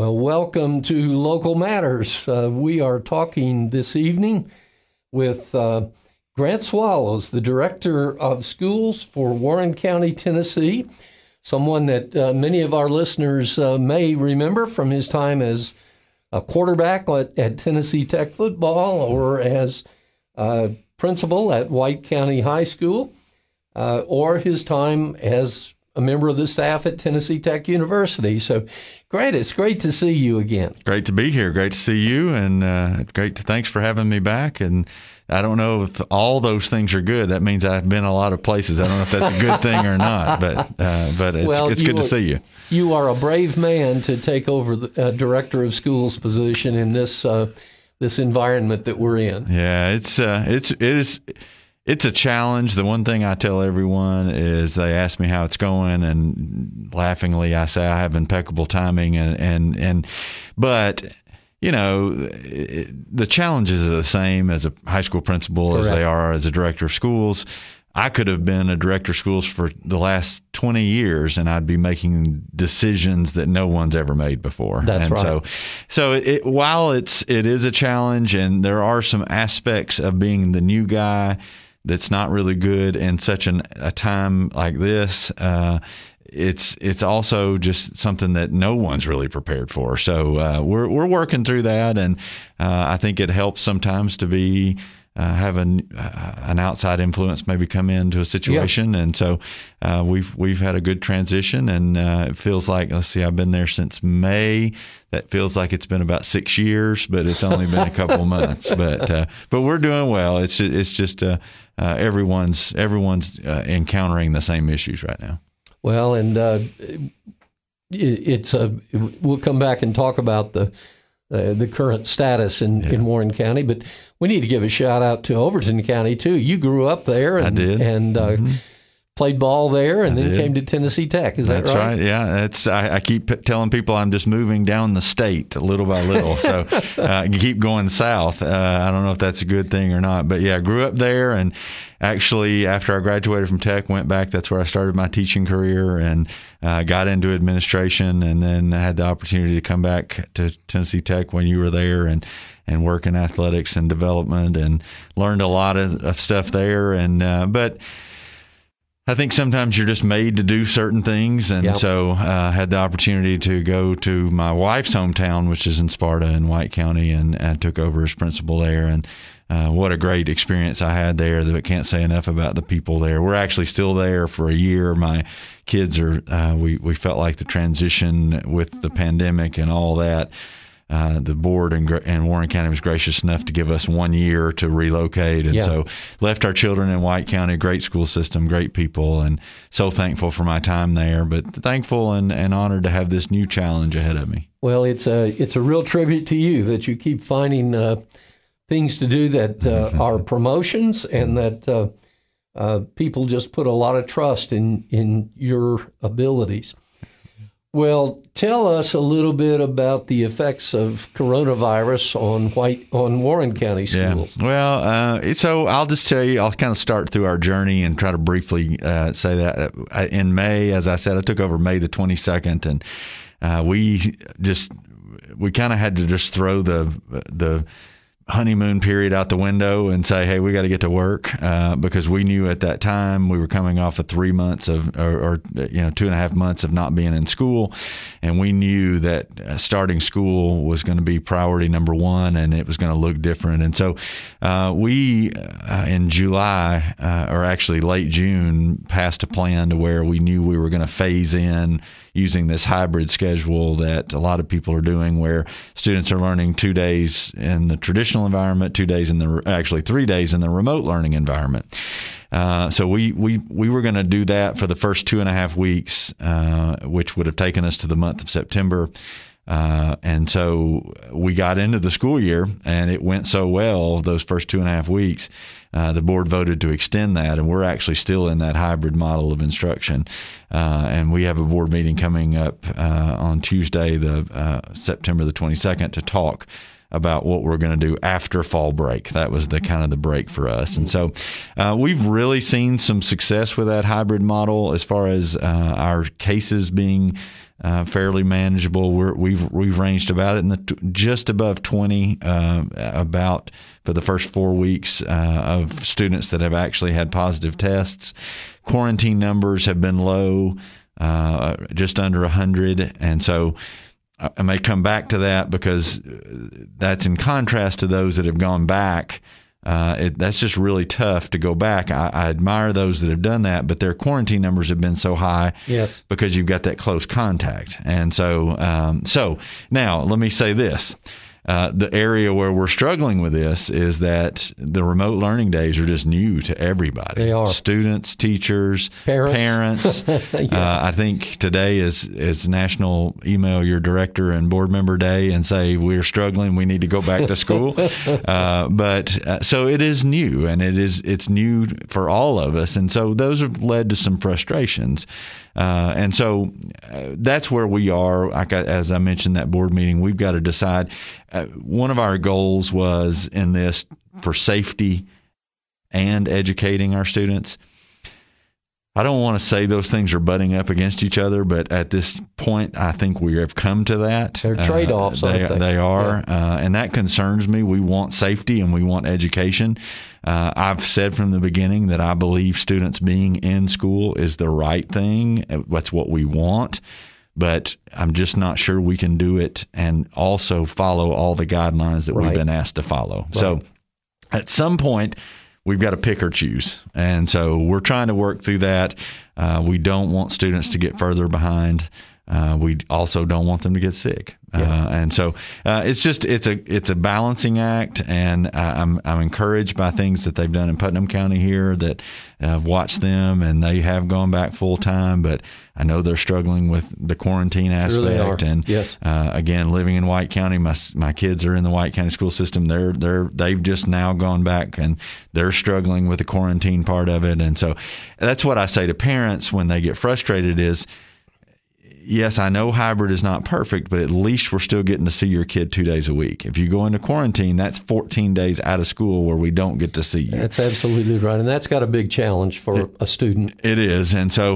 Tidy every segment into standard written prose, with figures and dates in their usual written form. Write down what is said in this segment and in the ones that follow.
Well, welcome to Local Matters. We are talking this evening with Grant Swallows, the Director of Schools for Warren County, Tennessee, someone that many of our listeners may remember from his time as a quarterback at Tennessee Tech football or as principal at White County High School, or his time as a member of the staff at Tennessee Tech University. So, Grant, it's great to see you again. Great to be here. Great to see you, and thanks for having me back. And I don't know if all those things are good. That means I've been a lot of places. I don't know if that's a good thing or not, but it's good to see you. You are a brave man to take over the director of schools position in this environment that we're in. Yeah, it's a challenge. The one thing I tell everyone is they ask me how it's going, and laughingly I say I have impeccable timing, but you know, the challenges are the same as a high school principal Correct. As they are as a director of schools. I could have been a director of schools for the last 20 years, and I'd be making decisions that no one's ever made before. That's right. So while it is a challenge, and there are some aspects of being the new guy that's not really good in such a time like this, it's also just something that no one's really prepared for. So we're working through that, and I think it helps sometimes to be have an outside influence maybe come into a situation. And so we've had a good transition, and it feels like, I've been there since May. That feels like it's been about 6 years, but it's only been a couple of months. But we're doing well. It's just everyone's encountering the same issues right now. Well, and we'll come back and talk about the current status in Warren County, but we need to give a shout out to Overton County too. You grew up there, and I did. And played ball there, and then came to Tennessee Tech. Is that right? That's right. Yeah, I keep telling people I'm just moving down the state little by little, so you keep going south. I don't know if that's a good thing or not, but yeah, I grew up there, and actually after I graduated from Tech, went back. That's where I started my teaching career, and got into administration, and then I had the opportunity to come back to Tennessee Tech when you were there, and work in athletics and development, and learned a lot of stuff there. And but I think sometimes you're just made to do certain things, and so had the opportunity to go to my wife's hometown, which is in Sparta in White County, and I took over as principal there. And what a great experience I had there that I can't say enough about the people there. We're actually still there for a year. My kids are, we felt like the transition with the pandemic and all that, the board and Warren County was gracious enough to give us 1 year to relocate. And so left our children in White County, great school system, great people, and so thankful for my time there, but thankful and honored to have this new challenge ahead of me. Well, it's a real tribute to you that you keep finding things to do that are promotions, and that people just put a lot of trust in your abilities. Well, tell us a little bit about the effects of coronavirus on Warren County schools. Yeah. Well, so I'll just tell you, I'll kind of start through our journey and try to briefly say that. In May, as I said, I took over May the 22nd, and we kind of had to just throw the honeymoon period out the window and say, hey, we got to get to work, because we knew at that time we were coming off of 3 months of, or 2.5 months of not being in school. And we knew that starting school was going to be priority number one, and it was going to look different. And so we, in July, or actually late June, passed a plan to where we knew we were going to phase in using this hybrid schedule that a lot of people are doing, where students are learning 2 days in the traditional environment, 2 days actually 3 days in the remote learning environment. So we were going to do that for the first 2.5 weeks, which would have taken us to the month of September. And so we got into the school year, and it went so well those first 2.5 weeks. The board voted to extend that, and we're actually still in that hybrid model of instruction. And we have a board meeting coming up on Tuesday, September the 22nd, to talk about what we're going to do after fall break. That was the kind of the break for us. And so we've really seen some success with that hybrid model as far as our cases being fairly manageable. We've ranged about it in the just above 20 about for the first 4 weeks of students that have actually had positive tests. Quarantine numbers have been low, just under 100, and so I may come back to that because that's in contrast to those that have gone back. That's just really tough to go back. I admire those that have done that, but their quarantine numbers have been so high because you've got that close contact. And so, so now let me say this. The area where we're struggling with this is that the remote learning days are just new to everybody. They are. Students, teachers, parents. I think today is National Email Your Director and Board Member Day and say we're struggling. We need to go back to school. So it is new, and it's new for all of us. And so those have led to some frustrations. And so that's where we are. As I mentioned, that board meeting, we've got to decide. One of our goals was in this for safety and educating our students. I don't want to say those things are butting up against each other, but at this point, I think we have come to that. They're trade-offs, aren't they? They are, and that concerns me. We want safety and we want education. I've said from the beginning that I believe students being in school is the right thing. That's what we want. But I'm just not sure we can do it and also follow all the guidelines that we've been asked to follow. Right. So at some point, we've got to pick or choose. And so we're trying to work through that. We don't want students to get further behind. We also don't want them to get sick. And so it's a balancing act, and I'm encouraged by things that they've done in Putnam County here that I've watched them, and they have gone back full time, but I know they're struggling with the quarantine aspect. Sure they are. And again, living in White County, my kids are in the White County school system. They've just now gone back, and they're struggling with the quarantine part of it. And so that's what I say to parents when they get frustrated is, yes, I know hybrid is not perfect, but at least we're still getting to see your kid 2 days a week. If you go into quarantine, that's 14 days out of school where we don't get to see you. That's absolutely right. And that's got a big challenge for a student. It is. And so,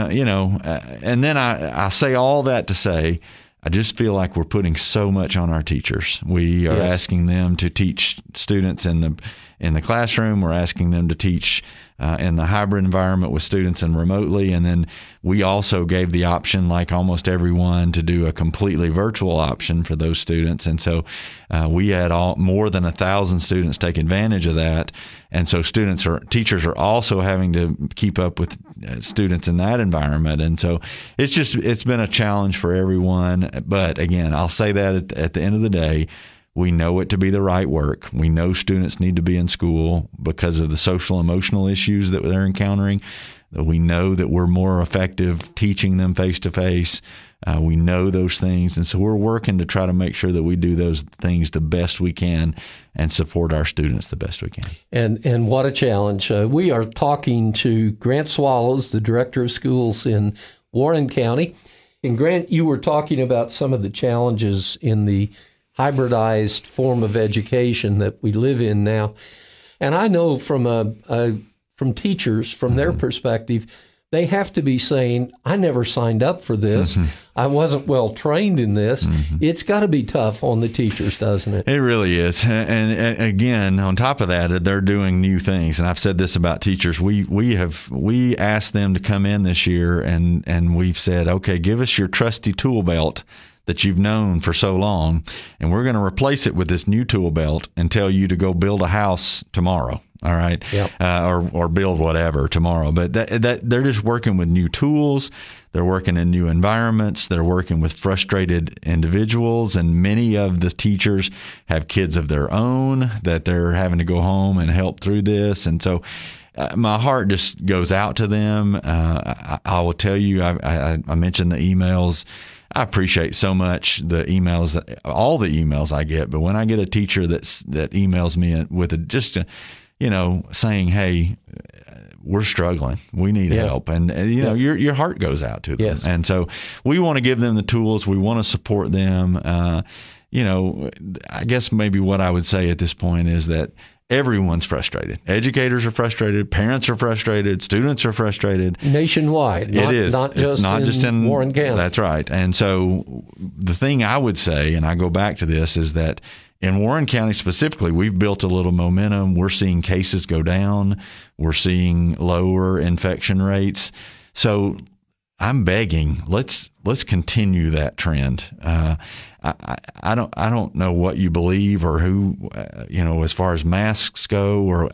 and then I say all that to say, I just feel like we're putting so much on our teachers. We are asking them to teach students in the classroom. We're asking them to teach in the hybrid environment with students and remotely. And then we also gave the option, like almost everyone, to do a completely virtual option for those students. And so we had more than 1,000 students take advantage of that. And so teachers are also having to keep up with students in that environment. And so it's been a challenge for everyone. But again, I'll say that at the end of the day, we know it to be the right work. We know students need to be in school because of the social emotional issues that they're encountering. We know that we're more effective teaching them face-to-face. We know those things. And so we're working to try to make sure that we do those things the best we can and support our students the best we can. And what a challenge. We are talking to Grant Swallows, the Director of Schools in Warren County. And Grant, you were talking about some of the challenges in the hybridized form of education that we live in now. And I know from teachers, from their perspective, they have to be saying, I never signed up for this. I wasn't well trained in this. It's got to be tough on the teachers, doesn't it? It really is. And again, on top of that, they're doing new things. And I've said this about teachers. We asked them to come in this year, and we've said, okay, give us your trusty tool belt that you've known for so long, and we're going to replace it with this new tool belt and tell you to go build a house tomorrow. All right. Yep. Or build whatever tomorrow. But that they're just working with new tools. They're working in new environments. They're working with frustrated individuals. And many of the teachers have kids of their own that they're having to go home and help through this. And so my heart just goes out to them. I will tell you, I mentioned the emails. I appreciate so much all the emails I get. But when I get a teacher that emails me with saying, "Hey, we're struggling. We need help," and your heart goes out to them. Yes. And so we want to give them the tools. We want to support them. I guess maybe what I would say at this point is that everyone's frustrated. Educators are frustrated. Parents are frustrated. Students are frustrated. Nationwide. It is. Not just in Warren County. That's right. And so the thing I would say, and I go back to this, is that in Warren County specifically, we've built a little momentum. We're seeing cases go down. We're seeing lower infection rates. So I'm begging, let's continue that trend. I don't know what you believe or who, as far as masks go, or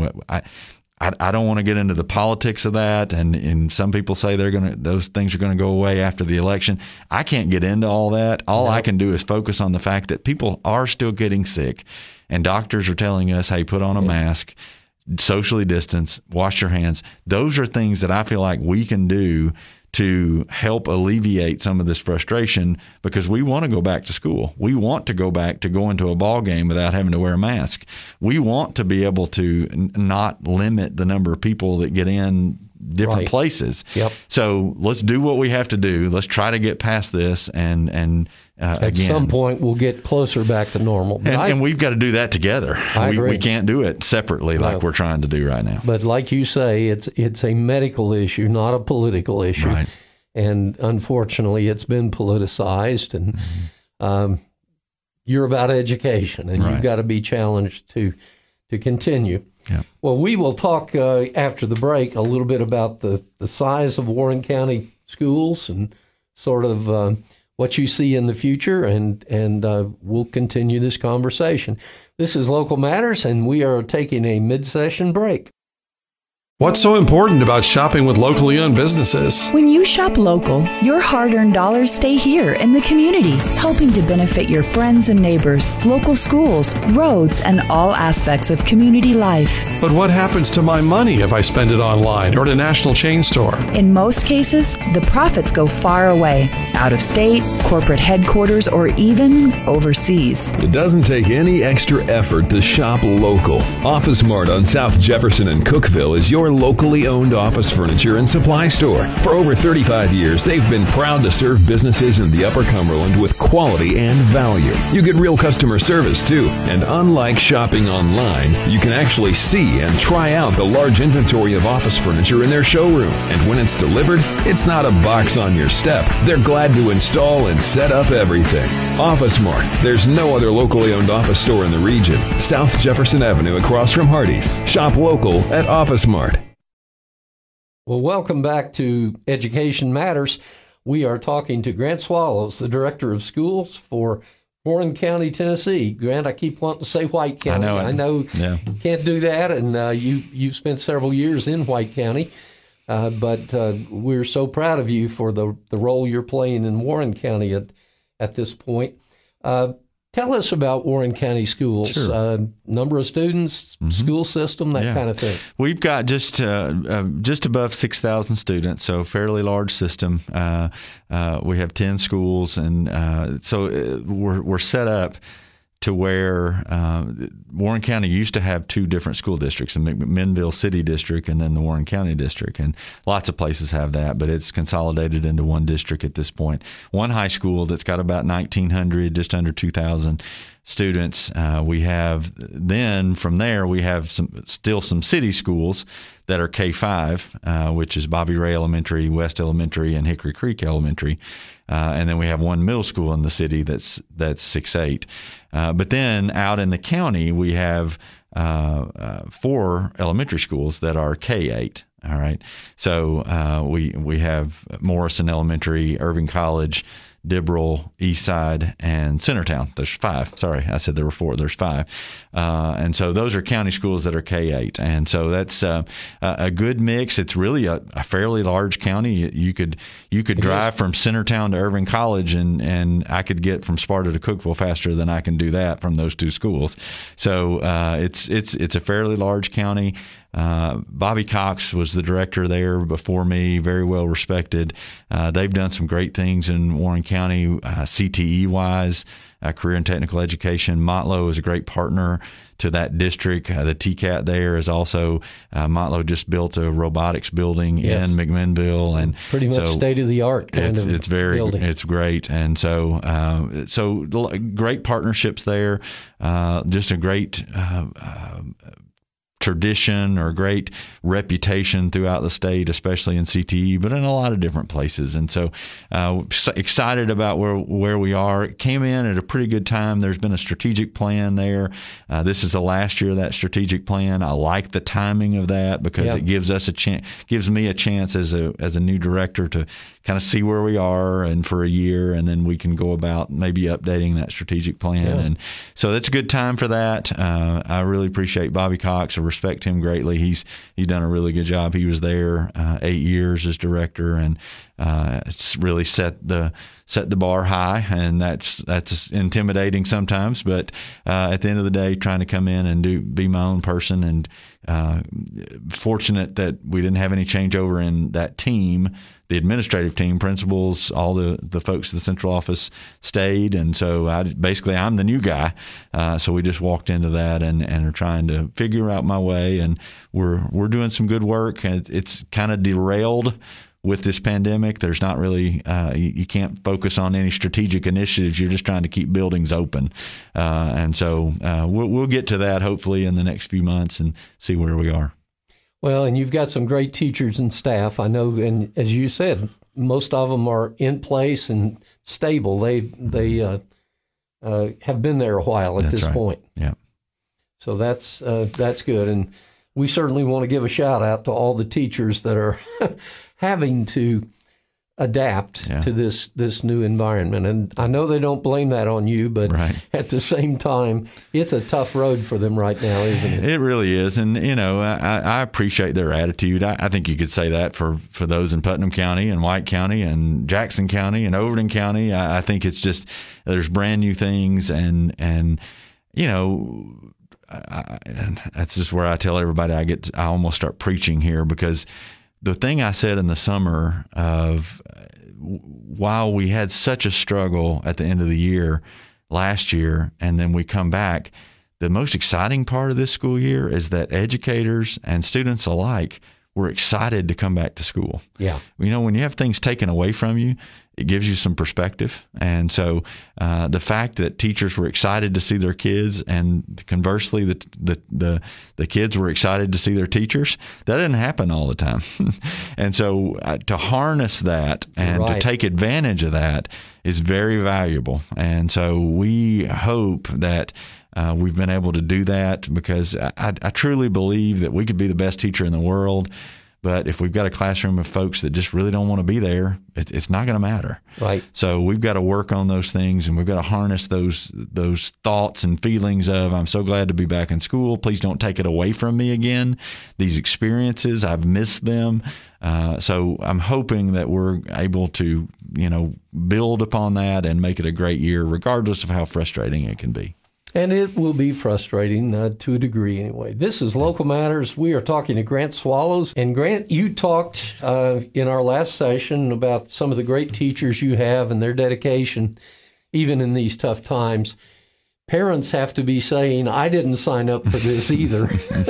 I don't want to get into the politics of that. And some people say those things are going to go away after the election. I can't get into all that. All I can do is focus on the fact that people are still getting sick, and doctors are telling us, hey, put on a mask, socially distance, wash your hands. Those are things that I feel like we can do to help alleviate some of this frustration, because we want to go back to school. We want to go back to going to a ball game without having to wear a mask. We want to be able to not limit the number of people that get in different places. Yep. So let's do what we have to do. Let's try to get past this, and at some point we'll get closer back to normal. And we've got to do that together. I agree. We can't do it separately like we're trying to do right now. But like you say, it's a medical issue, not a political issue. Right. And unfortunately, it's been politicized. And you're about education, and you've got to be challenged to continue. Yeah. Well, we will talk after the break a little bit about the size of Warren County schools and sort of what you see in the future, and we'll continue this conversation. This is Local Matters, and we are taking a mid-session break. What's so important about shopping with locally owned businesses? When you shop local, your hard-earned dollars stay here in the community, helping to benefit your friends and neighbors, local schools, roads, and all aspects of community life. But what happens to my money if I spend it online or at a national chain store? In most cases, the profits go far away, out of state, corporate headquarters, or even overseas. It doesn't take any extra effort to shop local. Office Mart on South Jefferson and Cookeville is your locally owned office furniture and supply store. For over 35 years, they've been proud to serve businesses in the Upper Cumberland with quality and value. You get real customer service too, and unlike shopping online, you can actually see and try out the large inventory of office furniture in their showroom. And when it's delivered, it's not a box on your step. They're glad to install and set up everything. Office Mart. There's no other locally owned office store in the region. South Jefferson Avenue across from Hardee's. Shop local at Office Mart. Well, welcome back to Education Matters. We are talking to Grant Swallows, the Director of Schools for Warren County, Tennessee. Grant, I keep wanting to say White County. I know you can't do that, and you spent several years in White County, but we're so proud of you for the role you're playing in Warren County at this point. Tell us about Warren County schools, Sure. Number of students, school system, that kind of thing. We've got just above 6,000 students, so fairly large system. We have 10 schools, and so we're set up to where Warren County used to have two different school districts, the McMinnville City District and then the Warren County District. And lots of places have that, but it's consolidated into one district at this point. One high school that's got about 1,900, just under 2,000 students. We have then from there, we have still some city schools that are K-5, which is Bobby Ray Elementary, West Elementary, and Hickory Creek Elementary. And then we have one middle school in the city that's 6-8. But then out in the county, we have 4 elementary schools that are K-8. All right. So we have Morrison Elementary, Irving College, Dibble, Eastside, and Centertown. There's 5. Sorry, I said there were 4. There's 5. And so those are county schools that are K-8. And so that's a good mix. It's really a fairly large county. You could drive from Centertown to Irving College, and I could get from Sparta to Cookeville faster than I can do that from those 2 schools. So it's a fairly large county. Bobby Cox was the director there before me, very well respected. They've done some great things in Warren County, CTE-wise, career and technical education. Motlow is a great partner to that district. The TCAT there is also, Motlow just built a robotics building in McMinnville, and pretty much state-of-the-art kind of it's very building. It's great, and so great partnerships there. Just a great tradition or great reputation throughout the state, especially in CTE, but in a lot of different places. And so excited about where we are. It came in at a pretty good time. There's been a strategic plan there. This is the last year of that strategic plan. I like the timing of that because it gives us gives me a chance as a new director to kind of see where we are and for a year, and then we can go about maybe updating that strategic plan. Yeah. And so that's a good time for that. I really appreciate Bobby Cox. I respect him greatly. He's done a really good job. He was there 8 years as director, and it's really set the bar high, and that's intimidating sometimes. But at the end of the day, trying to come in and be my own person, and fortunate that we didn't have any changeover in that team. The administrative team, principals, all the folks at the central office stayed, and so I'm the new guy. So we just walked into that and are trying to figure out my way, and we're doing some good work. It's kind of derailed with this pandemic. There's not really you can't focus on any strategic initiatives. You're just trying to keep buildings open, and so we'll get to that hopefully in the next few months and see where we are. Well, and you've got some great teachers and staff. I know, and as you said, most of them are in place and stable. They have been there a while at this point. Yeah. So that's good, and we certainly want to give a shout out to all the teachers that are having to adapt to this new environment. And I know they don't blame that on you, but at the same time, it's a tough road for them right now, isn't it? It really is. And, I appreciate their attitude. I think you could say that for those in Putnam County and White County and Jackson County and Overton County. I think it's just there's brand new things and that's just where I tell everybody I almost start preaching here, because the thing I said in the summer of while we had such a struggle at the end of the year last year, and then we come back, the most exciting part of this school year is that educators and students alike were excited to come back to school. Yeah. When you have things taken away from you, it gives you some perspective. And so the fact that teachers were excited to see their kids, and conversely, the kids were excited to see their teachers, that didn't happen all the time. And so to harness that and to take advantage of that is very valuable. And so we hope that we've been able to do that, because I truly believe that we could be the best teacher in the world, but if we've got a classroom of folks that just really don't want to be there, it's not going to matter. Right. So we've got to work on those things, and we've got to harness those thoughts and feelings of, I'm so glad to be back in school. Please don't take it away from me again. These experiences, I've missed them. So I'm hoping that we're able to, build upon that and make it a great year, regardless of how frustrating it can be. And it will be frustrating to a degree anyway. This is Local Matters. We are talking to Grant Swallows. And Grant, you talked in our last session about some of the great teachers you have and their dedication, even in these tough times. Parents have to be saying, I didn't sign up for this either.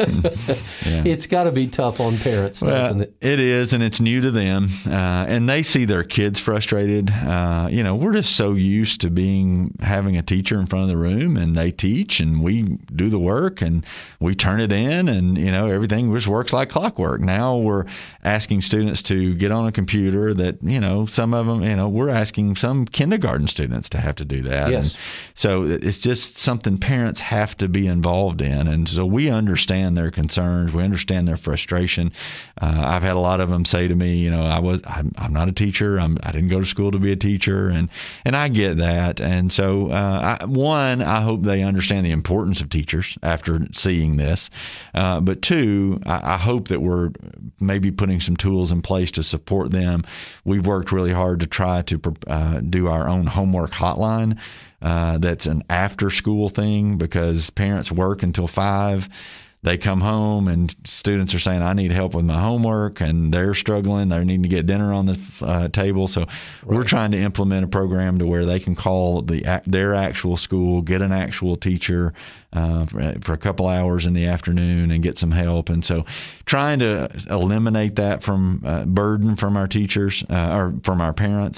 It's got to be tough on parents, doesn't it? It is, and it's new to them. And they see their kids frustrated. We're just so used to having a teacher in front of the room, and they teach, and we do the work, and we turn it in, and, everything just works like clockwork. Now we're asking students to get on a computer that, some of them, we're asking some kindergarten students to have to do that. Yes. And so it's just something parents have to be involved in. And so we understand their concerns. We understand their frustration. I've had a lot of them say to me, I'm not a teacher. I didn't go to school to be a teacher. And I get that. And so, I hope they understand the importance of teachers after seeing this. But two, I hope that we're maybe putting some tools in place to support them. We've worked really hard to try to do our own homework hotline. That's an after-school thing, because parents work until 5. They come home and students are saying, I need help with my homework, and they're struggling. They need to get dinner on the table. So we're trying to implement a program to where they can call their actual school, get an actual teacher for a couple hours in the afternoon and get some help. And so trying to eliminate that from burden from our teachers or from our parents.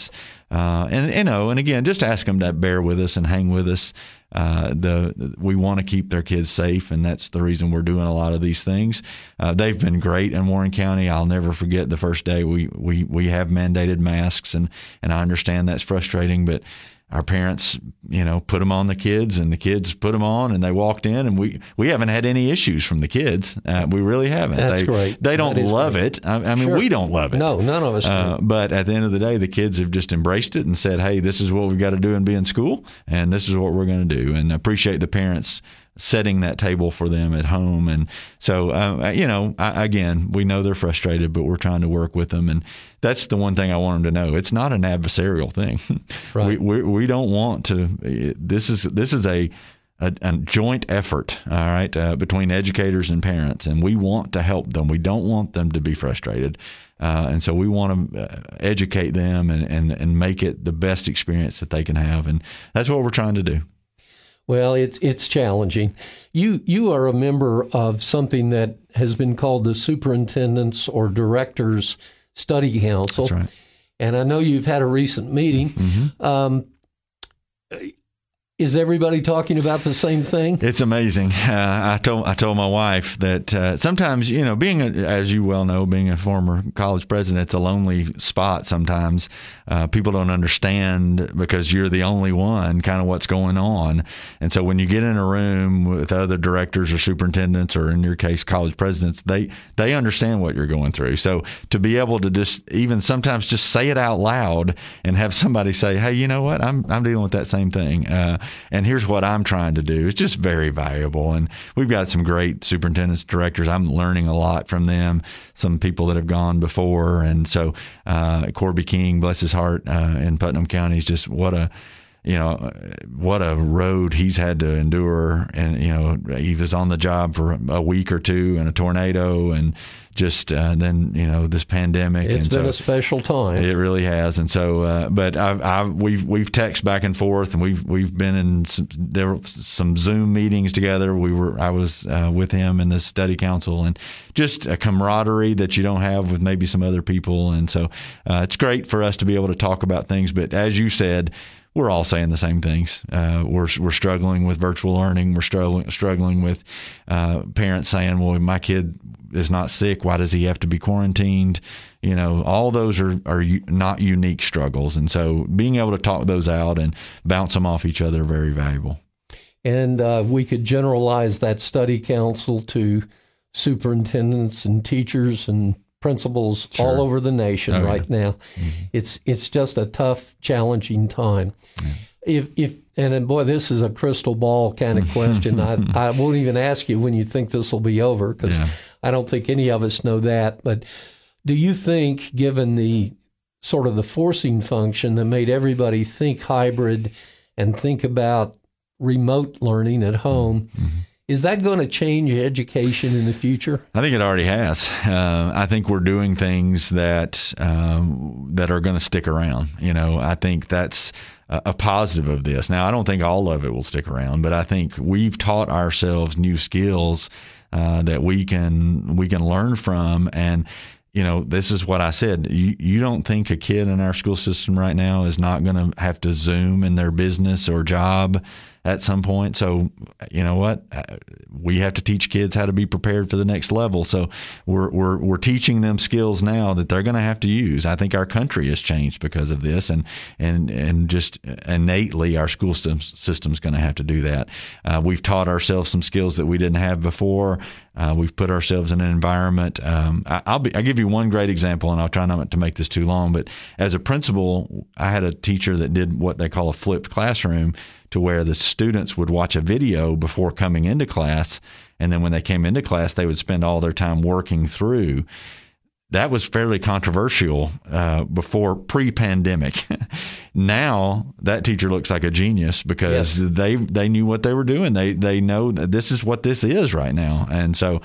And again, just ask them to bear with us and hang with us. We want to keep their kids safe, and that's the reason we're doing a lot of these things. They've been great in Warren County. I'll never forget the first day we have mandated masks, and I understand that's frustrating, but our parents, put them on the kids, and the kids put them on, and they walked in, and we haven't had any issues from the kids. We really haven't. That's great. They don't love great. it. I mean, Sure. we don't love it. No, none of us do. But at the end of the day, the kids have just embraced it and said, hey, this is what we've got to do and be in school, and this is what we're going to do. And appreciate the parents setting that table for them at home. And so, again, we know they're frustrated, but we're trying to work with them. And that's the one thing I want them to know. It's not an adversarial thing. Right. We don't want to. This is a joint effort, all right, between educators and parents, and we want to help them. We don't want them to be frustrated. And so we want to educate them and make it the best experience that they can have. And that's what we're trying to do. Well, it's challenging. You are a member of something that has been called the Superintendent's or Director's Study Council. That's right. And I know you've had a recent meeting. Mm-hmm. Is everybody talking about the same thing? It's amazing. I told my wife that sometimes, as you well know, being a former college president, it's a lonely spot sometimes. People don't understand because you're the only one kind of what's going on. And so when you get in a room with other directors or superintendents, or in your case, college presidents, they understand what you're going through. So to be able to just even sometimes just say it out loud and have somebody say, hey, you know what, I'm dealing with that same thing. And here's what I'm trying to do. It's just very valuable. And we've got some great superintendents, directors. I'm learning a lot from them, some people that have gone before. And so Corby King, bless his heart, in Putnam County, is just what a road he's had to endure. And, he was on the job for a week or two in a tornado, and just then, this pandemic. It's been a special time. It really has. And so, but we've texted back and forth, and we've been in some Zoom meetings together. I was with him in this study council, and just a camaraderie that you don't have with maybe some other people. And so it's great for us to be able to talk about things. But as you said, we're all saying the same things. We're struggling with virtual learning. We're struggling with parents saying, well, my kid is not sick. Why does he have to be quarantined? All those are not unique struggles. And so being able to talk those out and bounce them off each other are very valuable. And we could generalize that study council to superintendents and teachers and principals all over the nation right now. Mm-hmm. It's just a tough, challenging time. Yeah. And boy, this is a crystal ball kind of question. I won't even ask you when you think this will be over, because I don't think any of us know that. But do you think, given the sort of the forcing function that made everybody think hybrid and think about remote learning at home, is that going to change education in the future? I think it already has. I think we're doing things that are going to stick around. I think that's a positive of this. Now, I don't think all of it will stick around, but I think we've taught ourselves new skills that we can learn from. And this is what I said. You don't think a kid in our school system right now is not going to have to Zoom in their business or job at some point. So, you know what? We have to teach kids how to be prepared for the next level. So we're teaching them skills now that they're going to have to use. I think our country has changed because of this, and just innately our school system's going to have to do that. We've taught ourselves some skills that we didn't have before. We've put ourselves in an environment. I'll give you one great example, and I'll try not to make this too long. But as a principal, I had a teacher that did what they call a flipped classroom, to where the students would watch a video before coming into class, and then when they came into class, they would spend all their time working through. That was fairly controversial before pre-pandemic. Now that teacher looks like a genius because they knew what they were doing. They know that this is what this is right now, and so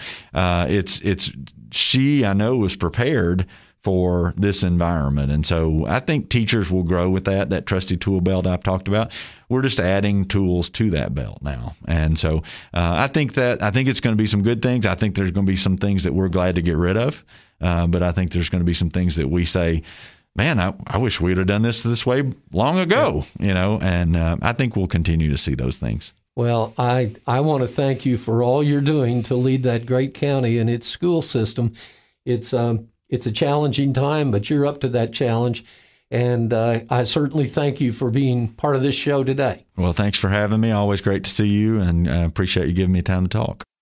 she, I know, was prepared for this environment. And so I think teachers will grow with that trusty tool belt I've talked about. We're just adding tools to that belt now. And so I think it's going to be some good things. I think there's going to be some things that we're glad to get rid of. But I think there's going to be some things that we say, man, I wish we would have done this way long ago, and I think we'll continue to see those things. Well, I want to thank you for all you're doing to lead that great county and its school system. It's a challenging time, but you're up to that challenge. And I certainly thank you for being part of this show today. Well, thanks for having me. Always great to see you, and appreciate you giving me time to talk.